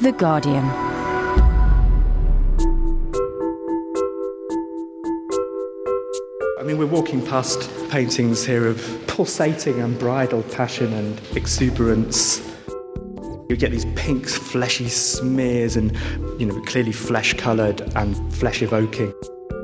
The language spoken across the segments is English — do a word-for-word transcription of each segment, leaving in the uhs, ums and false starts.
The Guardian. I mean, we're walking past paintings here of pulsating, unbridled passion and exuberance. You get these pink, fleshy smears and, you know, clearly flesh-coloured and flesh-evoking.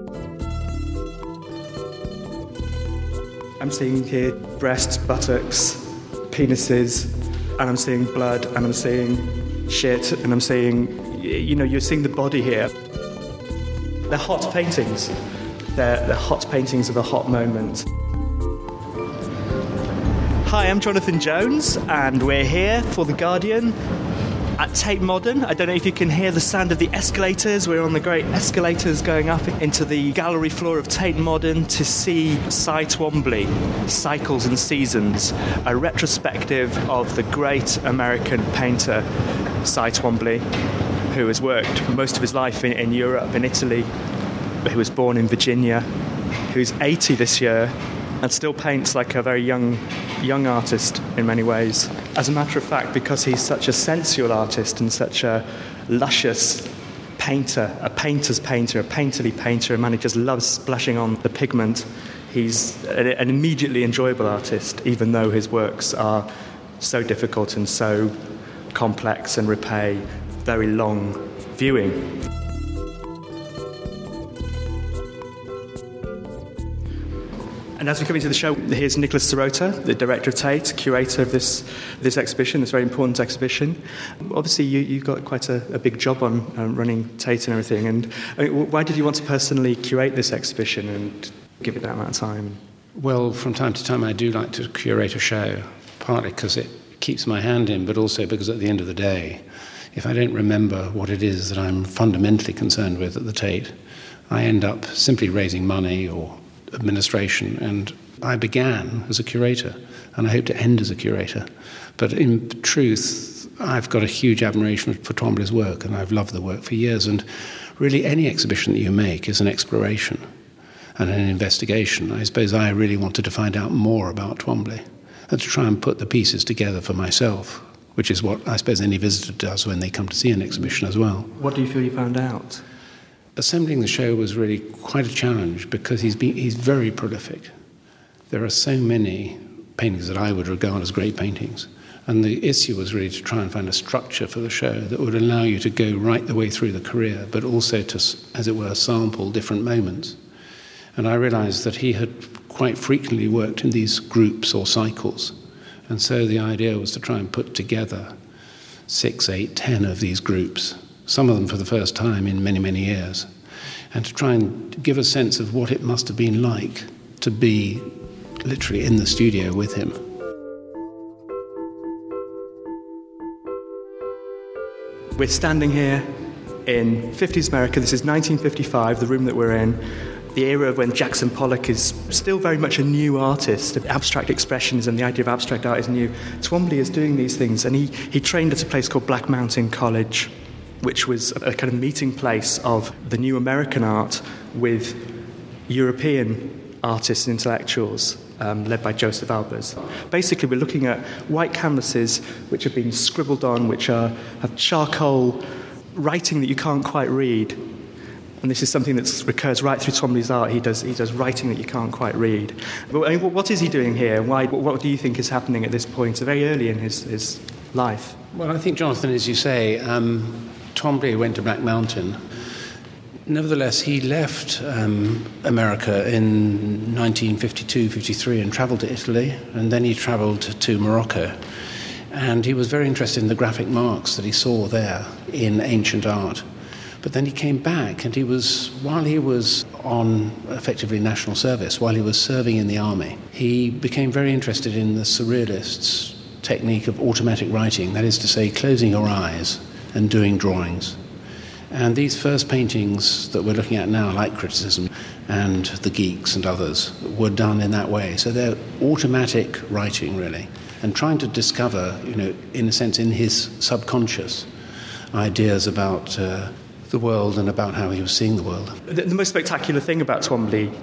I'm seeing here breasts, buttocks, penises, and I'm seeing blood, and I'm seeing shit, and I'm seeing, you know, you're seeing the body here. They're hot paintings. They're, they're hot paintings of a hot moment. Hi, I'm Jonathan Jones, and we're here for The Guardian at Tate Modern. I don't know if you can hear the sound of the escalators. We're on the great escalators going up into the gallery floor of Tate Modern to see Cy Twombly, Cycles and Seasons, a retrospective of the great American painter Cy Twombly, who has worked most of his life in, in Europe, in Italy, who was born in Virginia, who's eighty this year, and still paints like a very young young artist in many ways. As a matter of fact, because he's such a sensual artist and such a luscious painter, a painter's painter, a painterly painter, a man who just loves splashing on the pigment, he's an immediately enjoyable artist, even though his works are so difficult and so complex and repay very long viewing. And as we come into the show, here's Nicholas Sirota, the director of Tate, curator of this this exhibition, this very important exhibition. Obviously, you, you've got quite a, a big job on um, running Tate and everything. And I mean, why did you want to personally curate this exhibition and give it that amount of time? Well, from time to time, I do like to curate a show, partly because it keeps my hand in, but also because at the end of the day, if I don't remember what it is that I'm fundamentally concerned with at the Tate, I end up simply raising money or administration, and I began as a curator and I hope to end as a curator, but in truth I've got a huge admiration for Twombly's work, and I've loved the work for years. And really any exhibition that you make is an exploration and an investigation. I suppose I really wanted to find out more about Twombly and to try and put the pieces together for myself, which is what I suppose any visitor does when they come to see an exhibition as well. What do you feel you found out? Assembling the show was really quite a challenge because he's been, he's very prolific. There are so many paintings that I would regard as great paintings, and the issue was really to try and find a structure for the show that would allow you to go right the way through the career, but also to, as it were, sample different moments. And I realised that he had quite frequently worked in these groups or cycles, and so the idea was to try and put together six, eight, ten of these groups, some of them for the first time in many, many years, and to try and give a sense of what it must have been like to be literally in the studio with him. We're standing here in fifties America. This is nineteen fifty-five, the room that we're in, the era of when Jackson Pollock is still very much a new artist. Abstract expressionism, the idea of abstract art is new. Twombly is doing these things, and he, he trained at a place called Black Mountain College, which was a kind of meeting place of the new American art with European artists and intellectuals, um, led by Joseph Albers. Basically, we're looking at white canvases which have been scribbled on, which are have charcoal writing that you can't quite read. And this is something that recurs right through Twombly's art. He does he does writing that you can't quite read. But I mean, what is he doing here? Why? What do you think is happening at this point, very early in his, his life? Well, I think, Jonathan, as you say, um, Twombly went to Black Mountain. Nevertheless, he left um, America in nineteen fifty-two fifty-three and travelled to Italy, and then he travelled to Morocco. And he was very interested in the graphic marks that he saw there in ancient art. But then he came back, and he was, while he was on effectively national service, while he was serving in the army, he became very interested in the surrealists' technique of automatic writing, that is to say, closing your eyes and doing drawings. And these first paintings that we're looking at now, like Criticism and The Geeks and others, were done in that way. So they're automatic writing, really, and trying to discover, you know, in a sense, in his subconscious, ideas about uh, the world and about how he was seeing the world. The, the most spectacular thing about Twombly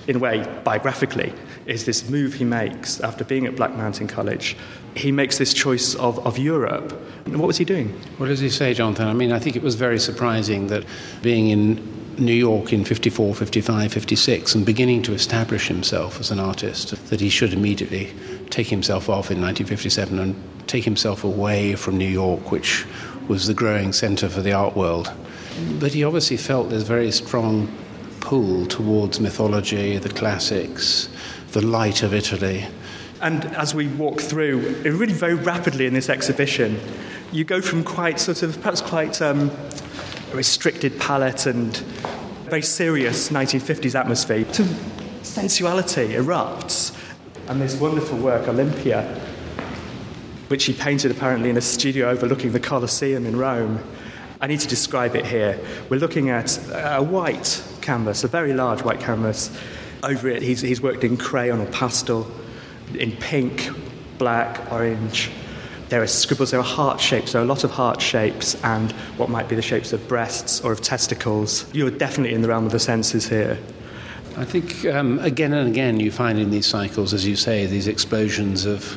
in a way, biographically, is this move he makes after being at Black Mountain College. He makes this choice of, of Europe. What was he doing? Well, as you say, Jonathan, I mean, I think it was very surprising that being in New York in fifty-four, fifty-five, fifty-six and beginning to establish himself as an artist, that he should immediately take himself off in nineteen fifty-seven and take himself away from New York, which was the growing centre for the art world. But he obviously felt this very strong pull towards mythology, the classics, the light of Italy. And as we walk through, really very rapidly in this exhibition, you go from quite sort of, perhaps quite um, a restricted palette and very serious nineteen fifties atmosphere to sensuality erupts. And this wonderful work, Olympia, which he painted apparently in a studio overlooking the Colosseum in Rome. I need to describe it here. We're looking at a white canvas, a very large white canvas. Over it, he's, he's worked in crayon or pastel, in pink, black, orange. There are scribbles, there are heart shapes, there are a lot of heart shapes and what might be the shapes of breasts or of testicles. You're definitely in the realm of the senses here. I think um, again and again you find in these cycles, as you say, these explosions of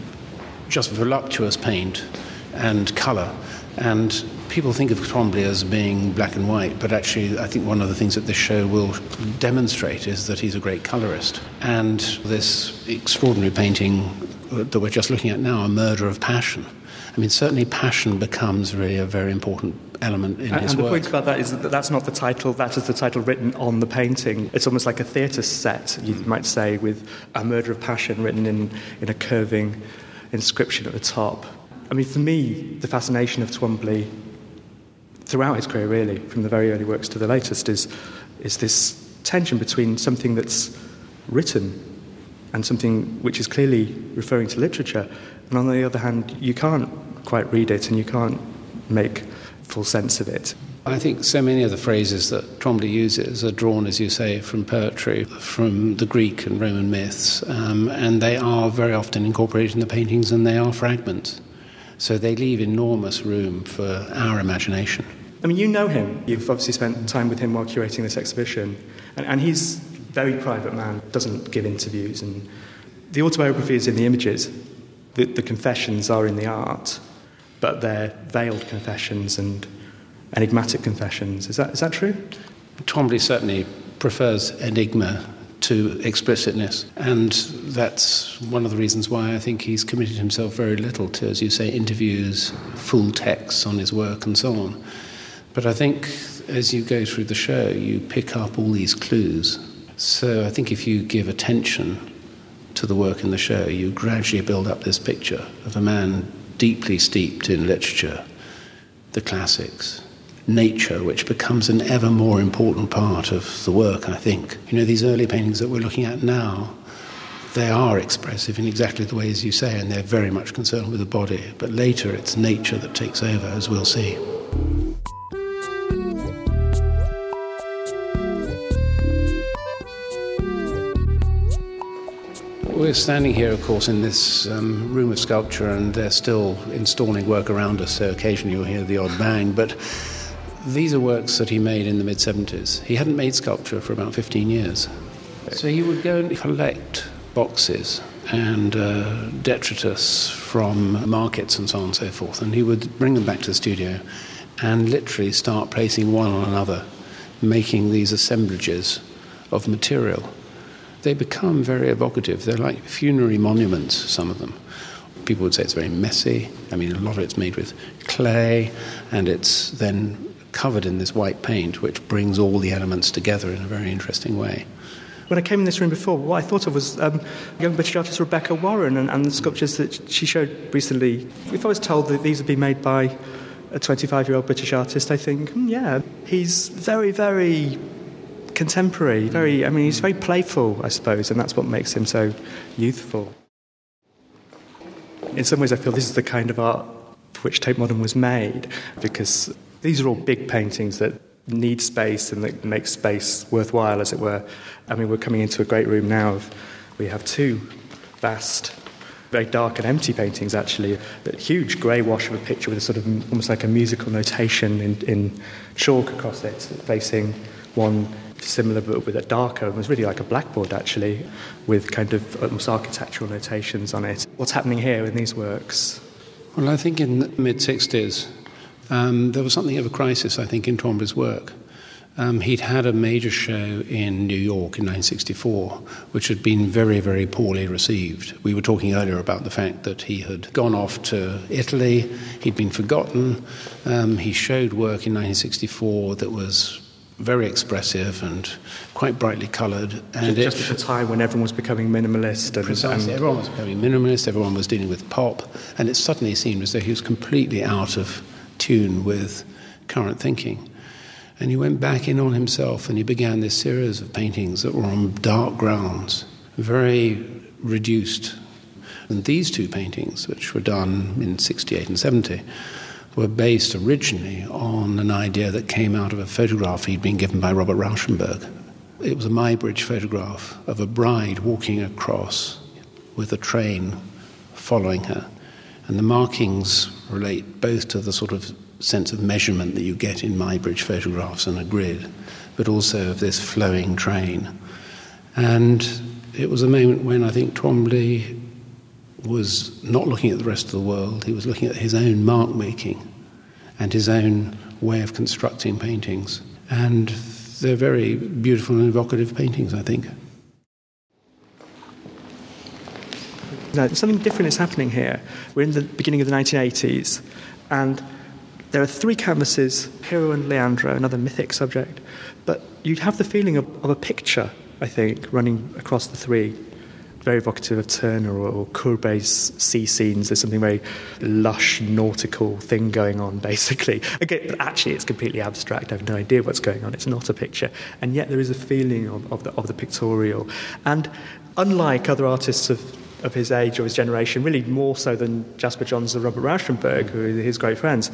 just voluptuous paint and colour. And people think of Trombley as being black and white, but actually I think one of the things that this show will demonstrate is that he's a great colourist. And this extraordinary painting that we're just looking at now, A Murder of Passion. I mean, certainly passion becomes really a very important element in and, his and work. And the point about that is that that's not the title, that is the title written on the painting. It's almost like a theatre set, you might say, with A Murder of Passion written in, in a curving inscription at the top. I mean, for me, the fascination of Twombly throughout his career, really, from the very early works to the latest, is is this tension between something that's written and something which is clearly referring to literature, and on the other hand, you can't quite read it and you can't make full sense of it. I think so many of the phrases that Twombly uses are drawn, as you say, from poetry, from the Greek and Roman myths, um, and they are very often incorporated in the paintings, and they are fragments. So they leave enormous room for our imagination. I mean, you know him. You've obviously spent time with him while curating this exhibition. And, and he's a very private man, doesn't give interviews. And the autobiography is in the images. The, the confessions are in the art. But they're veiled confessions and enigmatic confessions. Is that is that true? Twombly certainly prefers enigma to explicitness, and that's one of the reasons why I think he's committed himself very little to, as you say, interviews, full texts on his work and so on. But I think as you go through the show, you pick up all these clues. So I think if you give attention to the work in the show, you gradually build up this picture of a man deeply steeped in literature, the classics, nature, which becomes an ever more important part of the work, I think. You know, these early paintings that we're looking at now, they are expressive in exactly the way as you say, and they're very much concerned with the body. But later it's nature that takes over, as we'll see. We're standing here, of course, in this um, room of sculpture, and they're still installing work around us, so occasionally you'll hear the odd bang, but these are works that he made in the mid-seventies. He hadn't made sculpture for about fifteen years. So he would go and collect boxes and uh, detritus from markets and so on and so forth, and he would bring them back to the studio and literally start placing one on another, making these assemblages of material. They become very evocative. They're like funerary monuments, some of them. People would say it's very messy. I mean, a lot of it's made with clay, and it's then covered in this white paint, which brings all the elements together in a very interesting way. When I came in this room before, what I thought of was um, young British artist Rebecca Warren and, and the sculptures that she showed recently. If I was told that these would be made by a twenty-five-year-old British artist, I think, hmm, yeah, he's very, very contemporary, very, I mean, he's very playful, I suppose, and that's what makes him so youthful. In some ways, I feel this is the kind of art for which Tate Modern was made, because these are all big paintings that need space and that make space worthwhile, as it were. I mean, we're coming into a great room now. Of, we have two vast, very dark and empty paintings, actually. A huge grey wash of a picture with a sort of almost like a musical notation in, in chalk across it, facing one similar but with a darker, it was really like a blackboard actually, with kind of almost architectural notations on it. What's happening here in these works? Well, I think in the mid-sixties, um, there was something of a crisis, I think, in Tremblay's work. Um, he'd had a major show in New York in nineteen sixty-four, which had been very, very poorly received. We were talking earlier about the fact that he had gone off to Italy, he'd been forgotten. Um, he showed work in nineteen sixty-four that was very expressive and quite brightly coloured. And just it, at the time when everyone was becoming minimalist. And, precisely, and everyone was becoming minimalist, everyone was dealing with pop, and it suddenly seemed as though he was completely out of tune with current thinking. And he went back in on himself and he began this series of paintings that were on dark grounds, very reduced. And these two paintings, which were done in sixty-eight and seventy, were based originally on an idea that came out of a photograph he'd been given by Robert Rauschenberg. It was a Muybridge photograph of a bride walking across with a train following her. And the markings relate both to the sort of sense of measurement that you get in Muybridge photographs and a grid, but also of this flowing train. And it was a moment when I think Tremblay was not looking at the rest of the world, he was looking at his own mark-making and his own way of constructing paintings. And they're very beautiful and evocative paintings, I think. No, something different is happening here. We're in the beginning of the nineteen eighties, and there are three canvases, Hero and Leandro, another mythic subject, but you'd have the feeling of, of a picture, I think, running across the three. Very evocative of Turner or, or Courbet's sea scenes. There's something very lush, nautical thing going on, basically. Okay, but actually it's completely abstract. I have no idea what's going on. It's not a picture. And yet there is a feeling of, of, the, of the pictorial. And unlike other artists of of his age or his generation, really more so than Jasper Johns or Robert Rauschenberg, who are his great friends,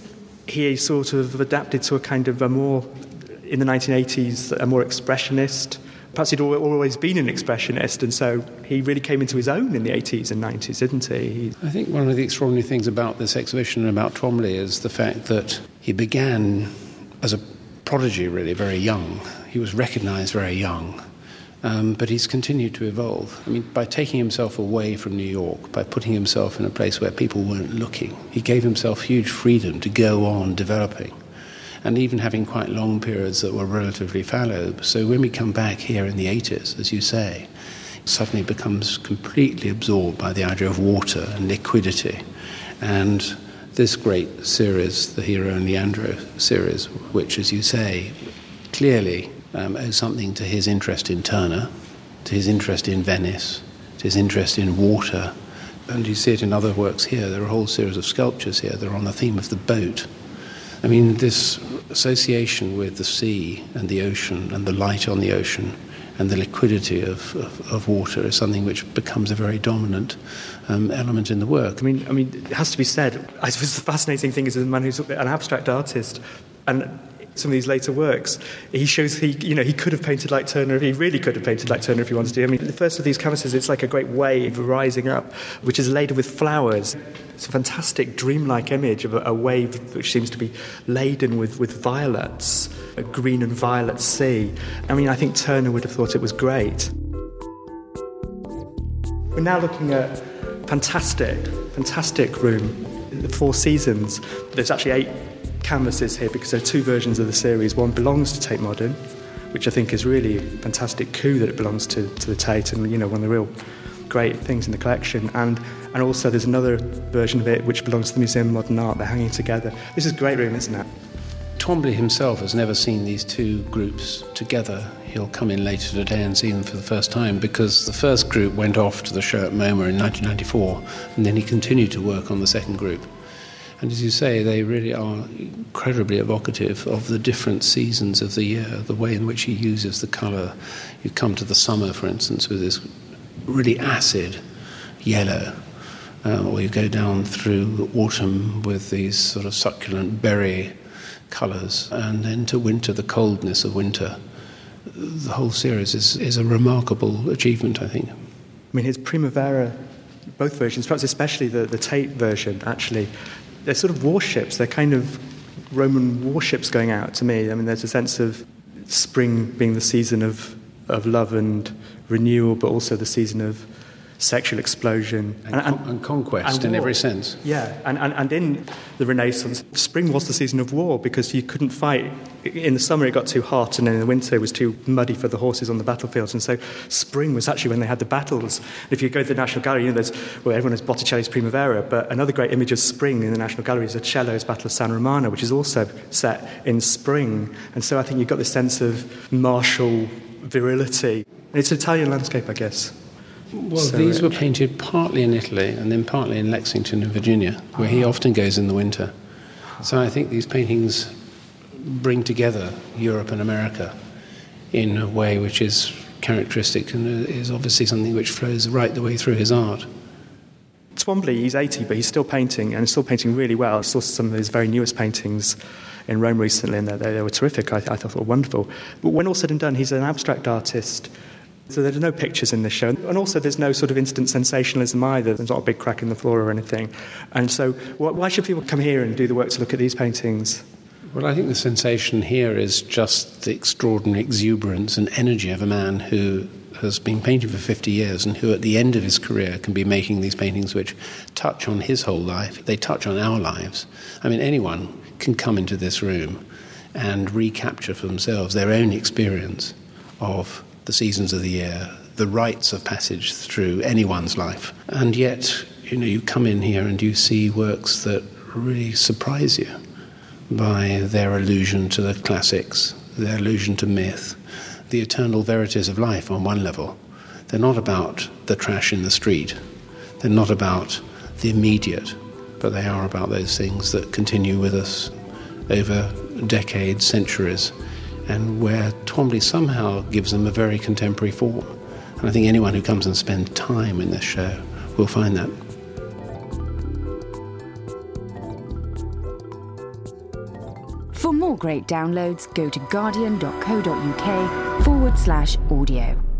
he sort of adapted to a kind of a more, in the nineteen eighties, a more expressionist. Perhaps he'd always been an expressionist, and so he really came into his own in the eighties and nineties, didn't he? I think one of the extraordinary things about this exhibition and about Tremblay is the fact that he began as a prodigy, really, very young. He was recognised very young. Um, but he's continued to evolve. I mean, by taking himself away from New York, by putting himself in a place where people weren't looking, he gave himself huge freedom to go on developing, and even having quite long periods that were relatively fallow. So when we come back here in the eighties, as you say, suddenly becomes completely absorbed by the idea of water and liquidity. And this great series, the Hero and Leandro series, which, as you say, clearly Um, owes something to his interest in Turner, to his interest in Venice, to his interest in water. And you see it in other works here. There are a whole series of sculptures here that are on the theme of the boat. I mean, this association with the sea and the ocean and the light on the ocean and the liquidity of, of, of water is something which becomes a very dominant um, element in the work. I mean, I mean, it has to be said, I suppose the fascinating thing is, as a man who's an abstract artist, and some of these later works, he shows he, you know, he could have painted like Turner. He really could have painted like Turner if he wanted to. I mean, the first of these canvases, it's like a great wave rising up, which is laden with flowers. It's a fantastic, dreamlike image of a, a wave which seems to be laden with, with violets, a green and violet sea. I mean, I think Turner would have thought it was great. We're now looking at fantastic, fantastic room, the Four Seasons. There's actually eight canvases here because there are two versions of the series. One belongs to Tate Modern, which I think is really a fantastic coup that it belongs to, to the Tate, and, you know, one of the real great things in the collection. And and also there's another version of it which belongs to the Museum of Modern Art. They're hanging together. This is a great room, isn't it? Tremblay himself has never seen these two groups together. He'll come in later today and see them for the first time, because the first group went off to the show at MoMA in nineteen ninety-four, and then he continued to work on the second group. And as you say, they really are incredibly evocative of the different seasons of the year, the way in which he uses the colour. You come to the summer, for instance, with this really acid yellow, um, or you go down through the autumn with these sort of succulent berry colours, and then to winter, the coldness of winter. The whole series is, is a remarkable achievement, I think. I mean, his Primavera, both versions, perhaps especially the, the Tate version, actually, they're sort of warships. They're kind of Roman warships going out to me. I mean, there's a sense of spring being the season of, of love and renewal, but also the season of sexual explosion. And, and, and, and conquest and in every sense. Yeah, and, and, and in the Renaissance, spring was the season of war because you couldn't fight. In the summer it got too hot, and then in the winter it was too muddy for the horses on the battlefields, and so spring was actually when they had the battles. If you go to the National Gallery, you know, there's, well, everyone has Botticelli's Primavera, but another great image of spring in the National Gallery is Uccello's Battle of San Romano, which is also set in spring. And so I think you've got this sense of martial virility. And it's an Italian landscape, I guess. Well, so, these were painted partly in Italy and then partly in Lexington in Virginia, where he often goes in the winter. So I think these paintings bring together Europe and America in a way which is characteristic and is obviously something which flows right the way through his art. Twombly, he's eighty, but he's still painting, and still painting really well. I saw some of his very newest paintings in Rome recently, and they, they were terrific. I, I thought they were wonderful. But when all said and done, he's an abstract artist. So there's no pictures in this show. And also there's no sort of instant sensationalism either. There's not a big crack in the floor or anything. And so why should people come here and do the work to look at these paintings? Well, I think the sensation here is just the extraordinary exuberance and energy of a man who has been painting for fifty years and who at the end of his career can be making these paintings which touch on his whole life. They touch on our lives. I mean, anyone can come into this room and recapture for themselves their own experience of the seasons of the year, the rites of passage through anyone's life. And yet, you know, you come in here and you see works that really surprise you by their allusion to the classics, their allusion to myth, the eternal verities of life on one level. They're not about the trash in the street. They're not about the immediate, but they are about those things that continue with us over decades, centuries, and where Twombly somehow gives them a very contemporary form. And I think anyone who comes and spends time in this show will find that. For more great downloads, go to guardian.co.uk forward slash audio.